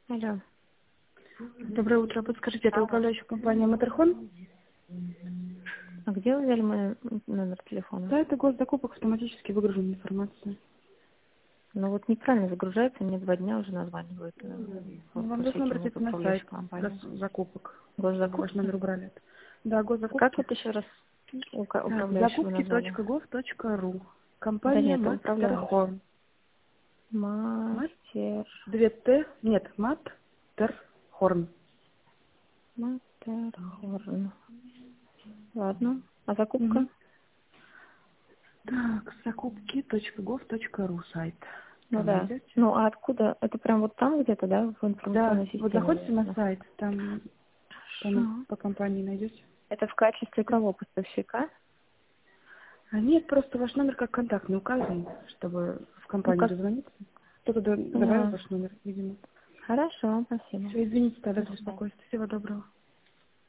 Алло. Доброе утро. Подскажите, это управляющая компания Матерхон? А где вы взяли мой номер телефона? Да, это госзакупок, автоматически выгруженная информация. Ну вот неправильно загружается, мне 2 дня уже названивают. Вам должно обратиться на сайт закупок, чтобы ваш номер убрали. Да, Как госзакупки. вот еще раз управляющего назвали? Закупки.gov.ru. Да Компания нет, управляющий. Матерхон. Мастер. 2Т. Нет, Матерхорн. Матерхорн. Ладно. А закупка? Угу. Так, закупки.gov.ru сайт. Ну Там да. найдете? Ну а откуда? Это прям вот там где-то, да, в Да, информационной вот системе? заходите на сайт, там Хорошо. по компании найдете. Это в качестве кого? Поставщика? А нет, просто ваш номер как контактный указан, чтобы в Ну компанию как? дозвониться. Кто-то добавил Поняла. ваш номер, видимо. Хорошо, спасибо. Все, извините тогда До за свидания. беспокойство. Всего доброго.